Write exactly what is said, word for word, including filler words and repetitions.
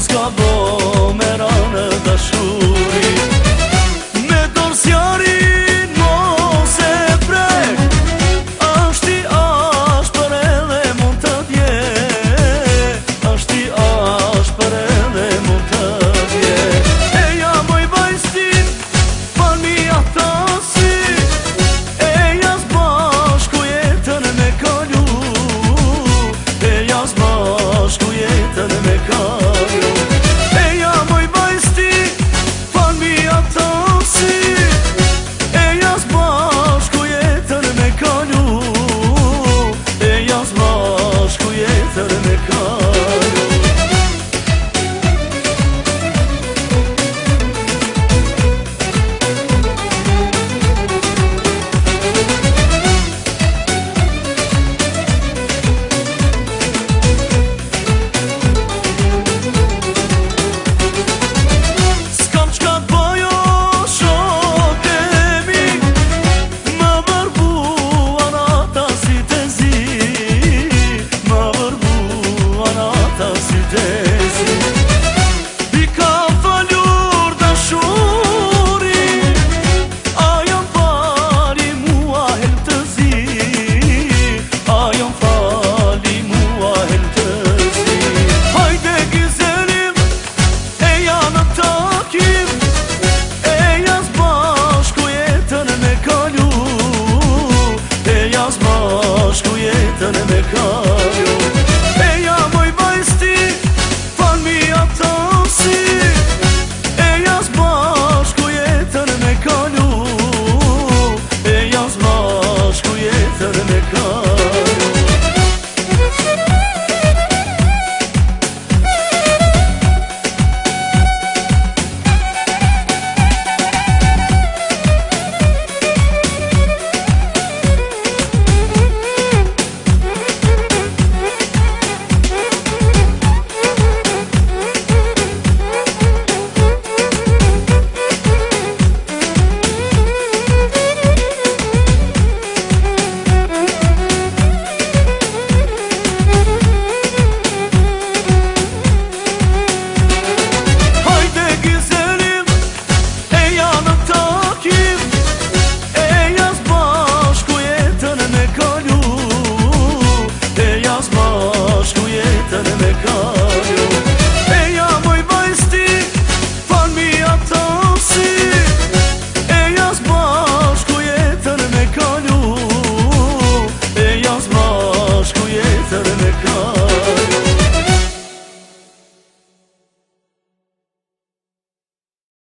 s'ka bo me ranë dashuri. Me dorë zjarin mos e prek, ashtë i ashpër edhe mund të dje, ashtë i ashpër edhe mund të dje. Eja moj vajztin, pan mi atasi, eja s'bashku jetën me kalu, eja s'bashku jetën me kalu. Eja moj vajztin, pan mi atasi, eja s'bashku jetën me kalu, eja s'bashku jetën me kalu. S'kam qka t'bojo shok e mi, ma vërbu anata si të zi, ma vërbu anata si të zi. I ka falur dashuri, a jam fali mua hel të zi, a jam fali mua hel të zi. Hajde gizelim, eja në takim, eja s'bashku jetën me kalu, eja s'bashku jetën me kalu. Eja moj vajzti, fan mi atasi, eja s'bashku jetën me kalu, eja s'bashku jetën me kalu. Hajde gizelim, eja në takim, eja s'bashku jetën me kalu, eja s'bashku jetën me kalu.